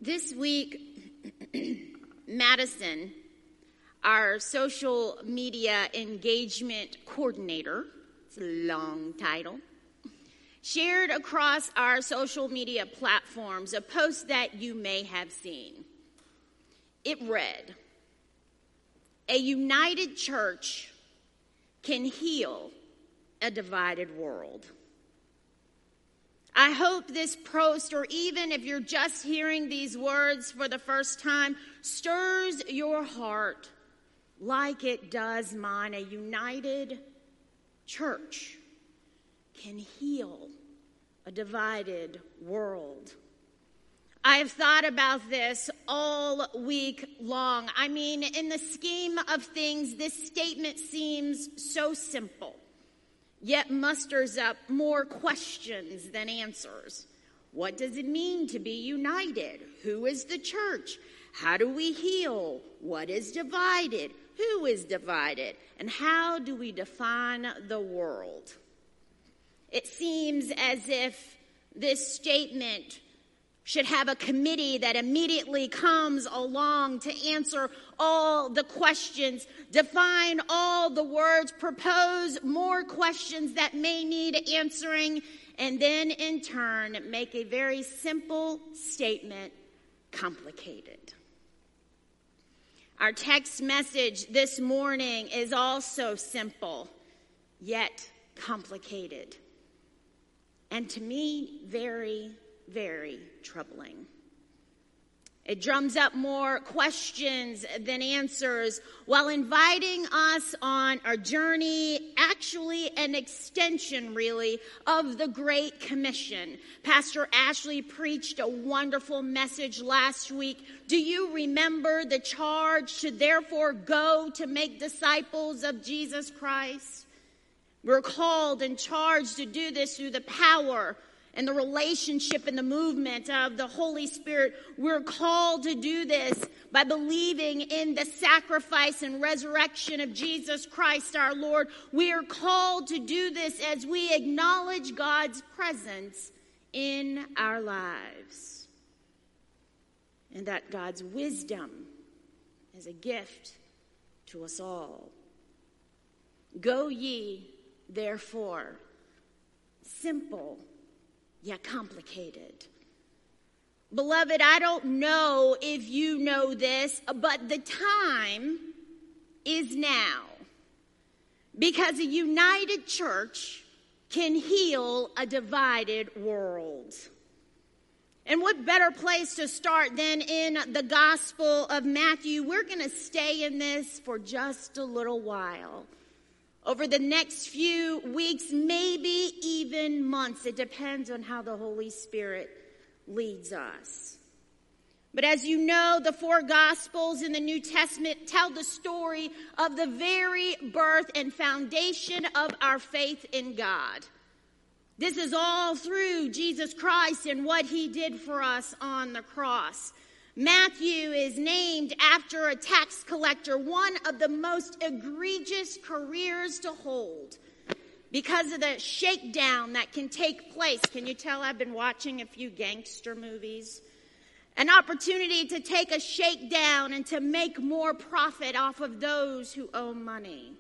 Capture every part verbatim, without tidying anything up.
This week, Madison, our social media engagement coordinator, it's a long title, shared across our social media platforms a post that you may have seen. It read, "A united church can heal a divided world." I hope this post, or even if you're just hearing these words for the first time, stirs your heart like it does mine. A united church can heal a divided world. I have thought about this all week long. I mean, in the scheme of things, this statement seems so simple, yet musters up more questions than answers. What does it mean to be united? Who is the church? How do we heal? What is divided? Who is divided? And how do we define the world? It seems as if this statement should have a committee that immediately comes along to answer all the questions, define all the words, propose more questions that may need answering, and then in turn make a very simple statement complicated. Our text message this morning is also simple, yet complicated. And to me, very very troubling. It drums up more questions than answers while inviting us on a journey, actually an extension really, of the Great Commission. Pastor Ashley preached a wonderful message last week. Do you remember the charge to therefore go to make disciples of Jesus Christ? We're called and charged to do this through the power and the relationship and the movement of the Holy Spirit. We're called to do this by believing in the sacrifice and resurrection of Jesus Christ our Lord. We are called to do this as we acknowledge God's presence in our lives, and that God's wisdom is a gift to us all. Go ye, therefore, simple yet complicated. Beloved, I don't know if you know this, but the time is now. Because a united church can heal a divided world. And what better place to start than in the Gospel of Matthew? We're going to stay in this for just a little while. Over the next few weeks, maybe even months. It depends on how the Holy Spirit leads us. But as you know, the four Gospels in the New Testament tell the story of the very birth and foundation of our faith in God. This is all through Jesus Christ and what he did for us on the cross. Matthew is named after a tax collector, one of the most egregious careers to hold because of the shakedown that can take place. Can you tell I've been watching a few gangster movies? An opportunity to take a shakedown and to make more profit off of those who owe money.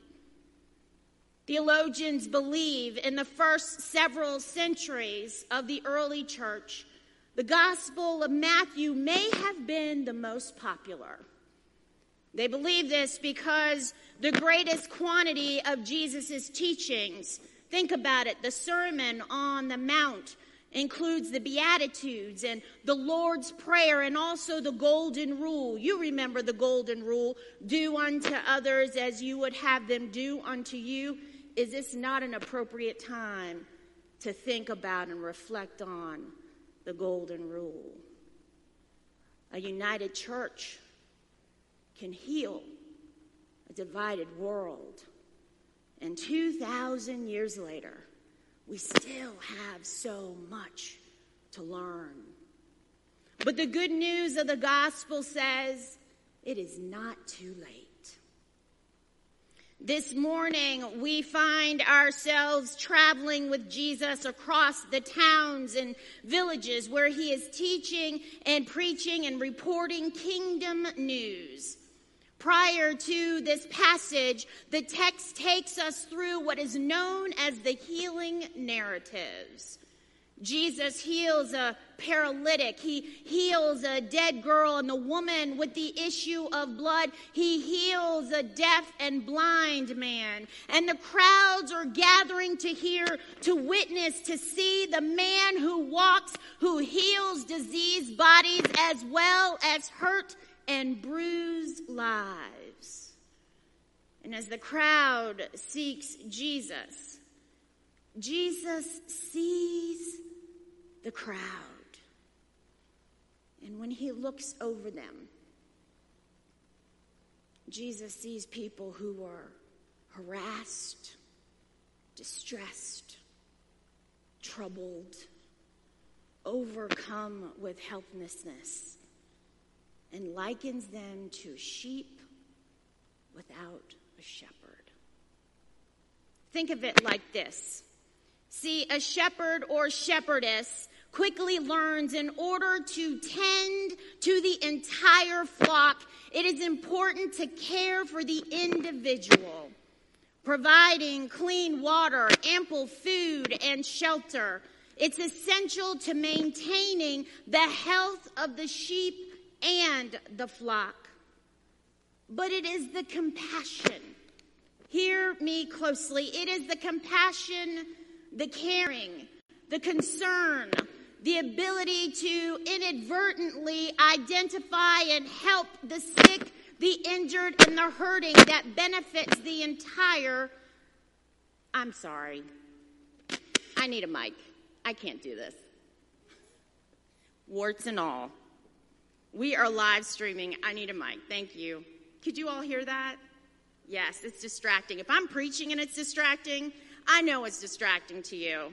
Theologians believe in the first several centuries of the early church, the Gospel of Matthew may have been the most popular. They believe this because the greatest quantity of Jesus' teachings, think about it, the Sermon on the Mount includes the Beatitudes and the Lord's Prayer and also the Golden Rule. You remember the Golden Rule, do unto others as you would have them do unto you. Is this not an appropriate time to think about and reflect on the Golden Rule? A united church can heal a divided world. And two thousand years later, we still have so much to learn. But the good news of the gospel says it is not too late. This morning, we find ourselves traveling with Jesus across the towns and villages where he is teaching and preaching and reporting kingdom news. Prior to this passage, the text takes us through what is known as the healing narratives. Jesus heals a paralytic. He heals a dead girl and the woman with the issue of blood. He heals a deaf and blind man. And the crowds are gathering to hear, to witness, to see the man who walks, who heals diseased bodies as well as hurt and bruised lives. And as the crowd seeks Jesus, Jesus sees the crowd. And when he looks over them, Jesus sees people who are harassed, distressed, troubled, overcome with helplessness, and likens them to sheep without a shepherd. Think of it like this. See, a shepherd or shepherdess quickly learns in order to tend to the entire flock, it is important to care for the individual, providing clean water, ample food, and shelter. It's essential to maintaining the health of the sheep and the flock. But it is the compassion. Hear me closely. It is the compassion, the caring, the concern, the ability to inadvertently identify and help the sick, the injured, and the hurting that benefits the entire. I'm sorry. I need a mic. I can't do this. Warts and all. We are live streaming. I need a mic. Thank you. Could you all hear that? Yes, it's distracting. If I'm preaching and it's distracting, I know it's distracting to you.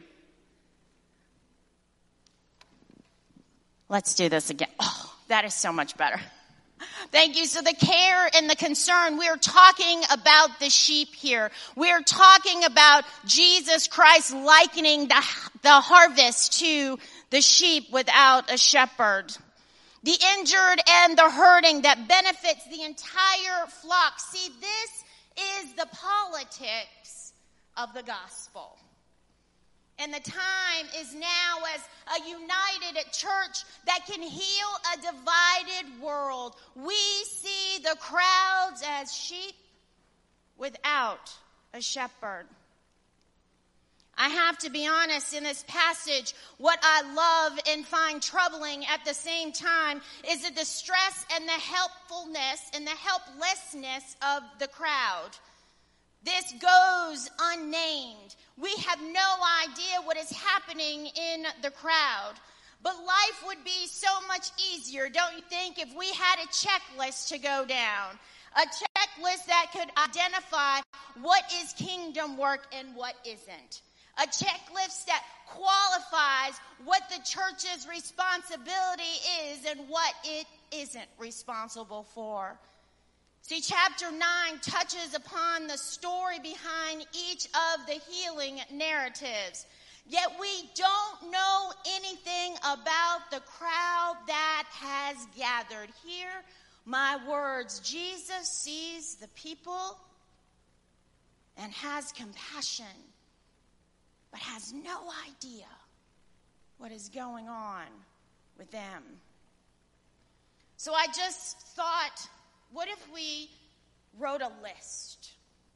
Let's do this again. Oh, that is so much better. Thank you. So the care and the concern, we're talking about the sheep here. We're talking about Jesus Christ likening the, the harvest to the sheep without a shepherd. The injured and the hurting that benefits the entire flock. See, this is the politics of the gospel. And the time is now as a united church that can heal a divided world. We see the crowds as sheep without a shepherd. I have to be honest, in this passage, what I love and find troubling at the same time is the distress and the helpfulness and the helplessness of the crowd. This goes unnamed. We have no idea what is happening in the crowd. But life would be so much easier, don't you think, if we had a checklist to go down. A checklist that could identify what is kingdom work and what isn't. A checklist that qualifies what the church's responsibility is and what it isn't responsible for. See, chapter nine touches upon the story behind each of the healing narratives. Yet we don't know anything about the crowd that has gathered. Hear my words. Jesus sees the people and has compassion, but has no idea what is going on with them. So I just thought, what if we wrote a list?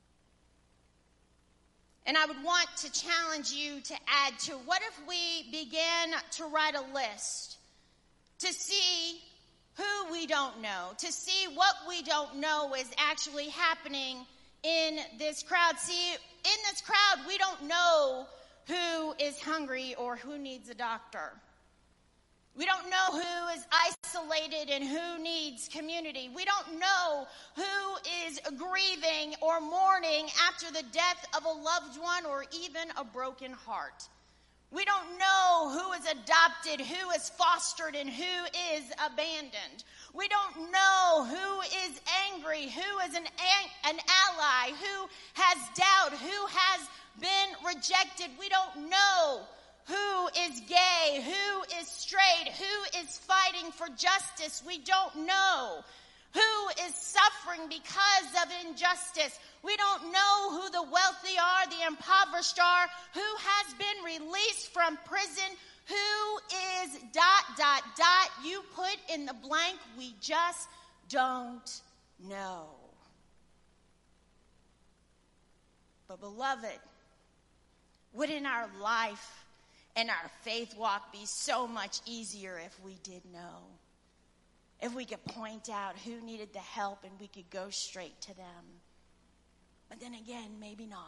And I would want to challenge you to add to, what if we began to write a list to see who we don't know, to see what we don't know is actually happening in this crowd. See, in this crowd, we don't know who is hungry or who needs a doctor. We don't know who is isolated and who needs community. We don't know who is grieving or mourning after the death of a loved one or even a broken heart. We don't know who is adopted, who is fostered, and who is abandoned. We don't know who is angry, who is an, an ally, who has doubt, who has been rejected. We don't know who is gay, who is straight, who is fighting for justice. We don't know who is suffering because of injustice. We don't know who the wealthy are, the impoverished are, who has been released from prison, who is dot, dot, dot. You put in the blank. We just don't know. But beloved, wouldn't our life and our faith walk be so much easier if we did know? If we could point out who needed the help and we could go straight to them. But then again, maybe not.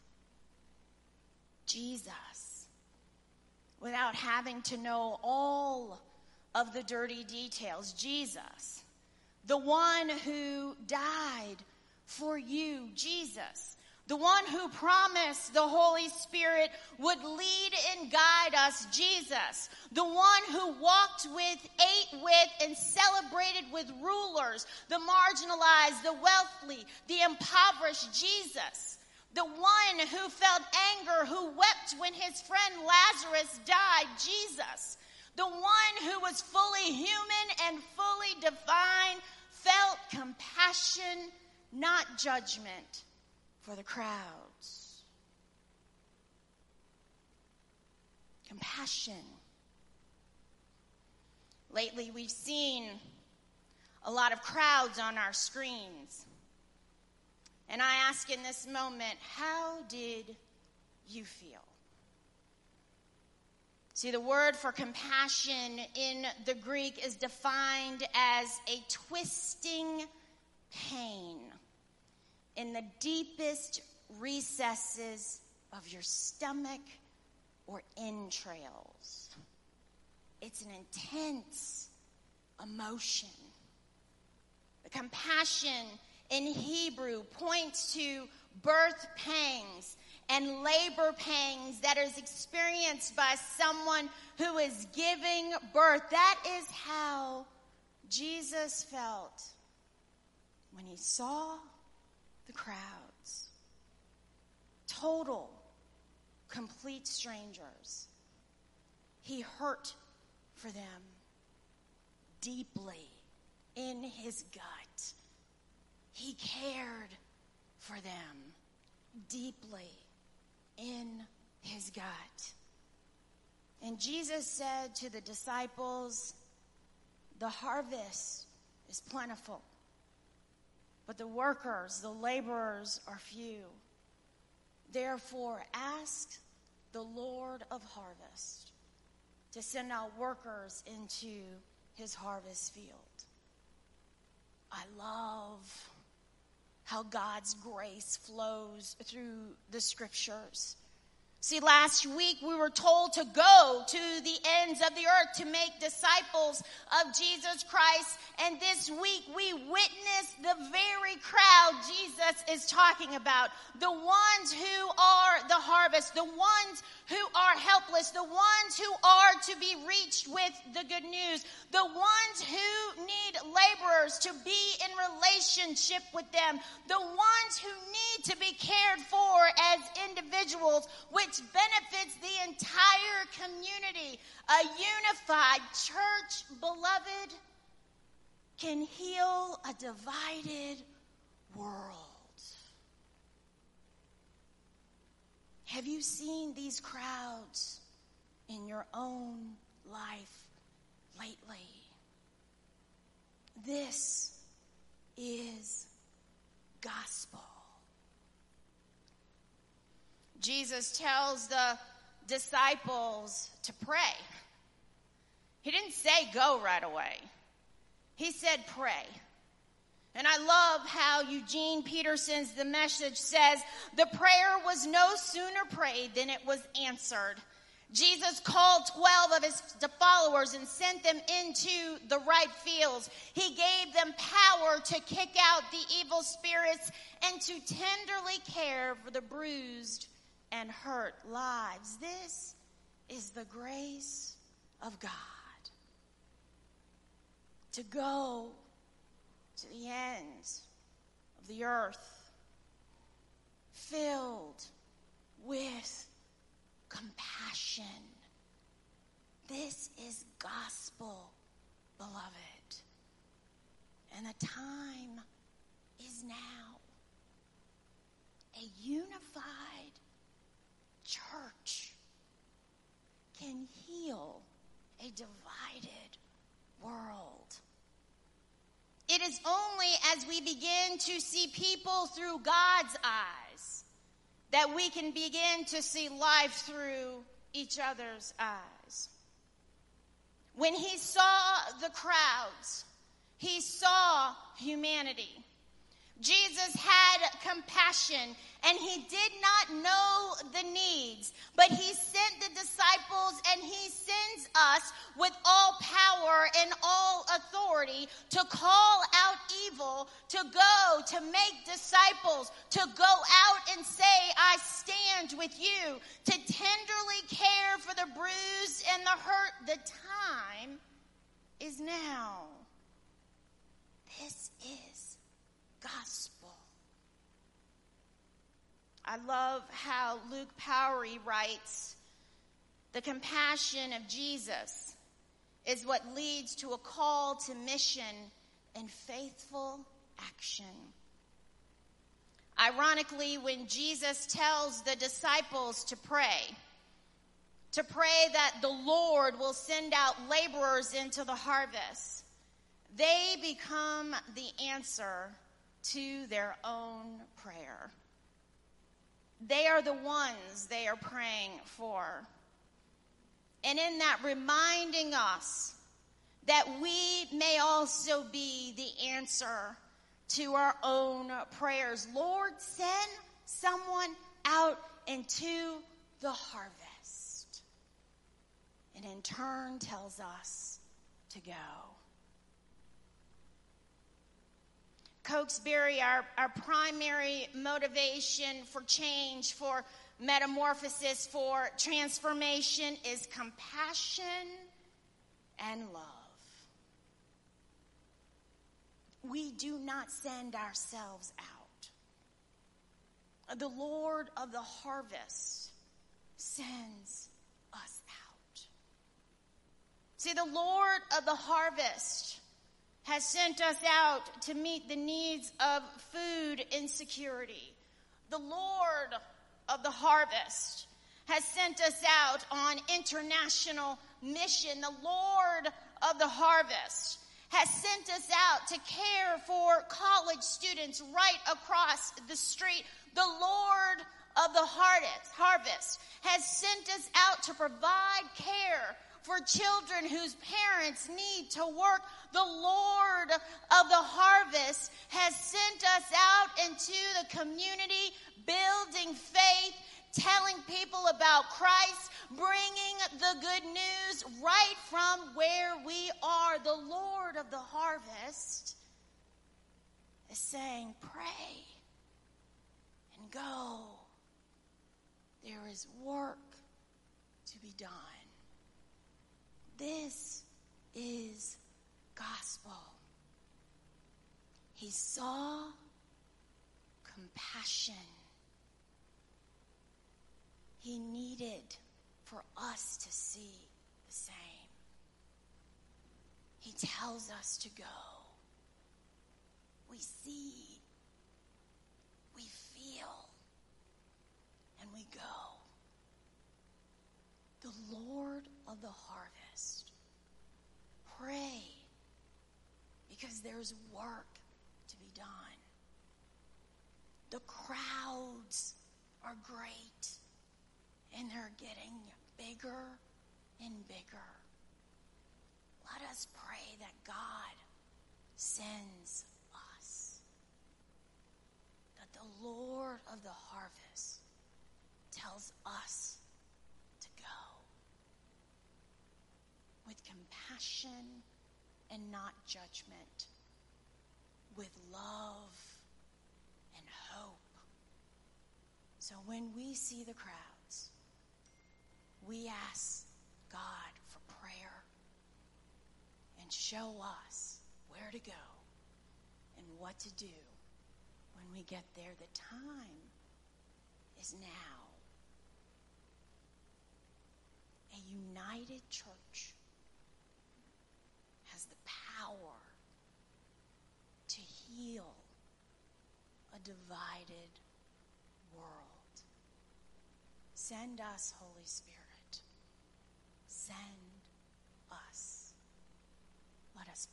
Jesus, without having to know all of the dirty details, Jesus, the one who died for you, Jesus, the one who promised the Holy Spirit would lead and guide us, Jesus. The one who walked with, ate with, and celebrated with rulers, the marginalized, the wealthy, the impoverished, Jesus. The one who felt anger, who wept when his friend Lazarus died, Jesus. The one who was fully human and fully divine, felt compassion, not judgment, for the crowds. Compassion. Lately, we've seen a lot of crowds on our screens. And I ask in this moment, how did you feel? See, the word for compassion in the Greek is defined as a twisting pain in the deepest recesses of your stomach or entrails. It's an intense emotion. The compassion in Hebrew points to birth pangs and labor pangs that is experienced by someone who is giving birth. That is how Jesus felt when he saw the crowds. Total, complete strangers. He hurt for them deeply in his gut. He cared for them deeply in his gut. And Jesus said to the disciples, the harvest is plentiful, but the workers, the laborers are few. Therefore, ask the Lord of harvest to send out workers into his harvest field. I love how God's grace flows through the scriptures. See, last week we were told to go to the ends of the earth to make disciples of Jesus Christ. And this week we witnessed the very crowd Jesus is talking about. The ones who are the harvest, the ones who are helpless, the ones who are to be reached with the good news, the ones who need laborers to be in relationship with them, the ones who need to be cared for as individuals, which benefits the entire community. A unified church, beloved, can heal a divided world. Have you seen these crowds in your own life lately? This is gospel. Jesus tells the disciples to pray. He didn't say go right away. He said pray. And I love how Eugene Peterson's The Message says, the prayer was no sooner prayed than it was answered. Jesus called twelve of his followers and sent them into the ripe fields. He gave them power to kick out the evil spirits and to tenderly care for the bruised and hurt lives. This is the grace of God. to go to the ends of the earth, filled with compassion. This is gospel, beloved. And the time is now. A unified church can heal a divided world. It is only as we begin to see people through God's eyes that we can begin to see life through each other's eyes. When he saw the crowds, he saw humanity. Jesus had compassion, and he did not know the needs, but he sent the disciples, and he sends us with all power and all authority to call out evil, to go, to make disciples, to go out and say, I stand with you, to tenderly care for the bruised and the hurt. The time is now. This is gospel. I love how Luke Powery writes, the compassion of Jesus is what leads to a call to mission and faithful action. Ironically, when Jesus tells the disciples to pray, to pray that the Lord will send out laborers into the harvest, they become the answer to their own prayer. They are the ones they are praying for. And in that, reminding us that we may also be the answer to our own prayers. Lord, send someone out into the harvest. And in turn tells us to go. Cokesbury, our, our primary motivation for change, for metamorphosis, for transformation is compassion and love. We do not send ourselves out. The Lord of the harvest sends us out. See, the Lord of the harvest has sent us out to meet the needs of food insecurity. The Lord of the harvest has sent us out on international mission. The Lord of the harvest has sent us out to care for college students right across the street. The Lord of the harvest has sent us out to provide care for children whose parents need to work. The Lord of the harvest has sent us out into the community, building faith, telling people about Christ, bringing the good news right from where we are. The Lord of the harvest is saying, pray and go. There is work to be done. This is gospel. He saw compassion. He needed for us to see the same. He tells us to go. We see, we feel, and we go. The Lord of the harvest. Pray, because there's work to be done. The crowds are great, and they're getting bigger and bigger. Let us pray that God sends us, that the Lord of the harvest tells us to go with compassion and not judgment, with love and hope. So when we see the crowds, we ask God for prayer and show us to go and what to do when we get there. The time is now. A united church has the power to heal a divided world. Send us, Holy Spirit. Send us. Let us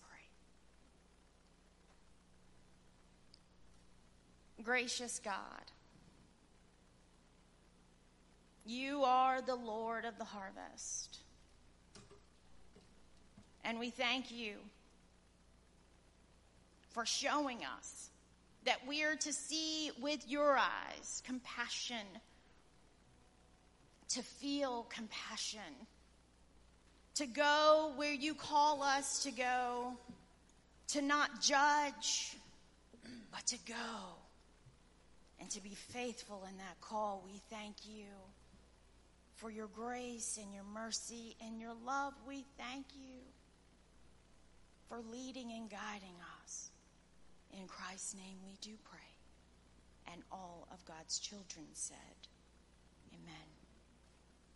pray. Gracious God, you are the Lord of the harvest. And we thank you for showing us that we are to see with your eyes compassion, to feel compassion, to go where you call us to go, to not judge, but to go and to be faithful in that call. We thank you for your grace and your mercy and your love. We thank you for leading and guiding us. In Christ's name we do pray. And all of God's children said, amen.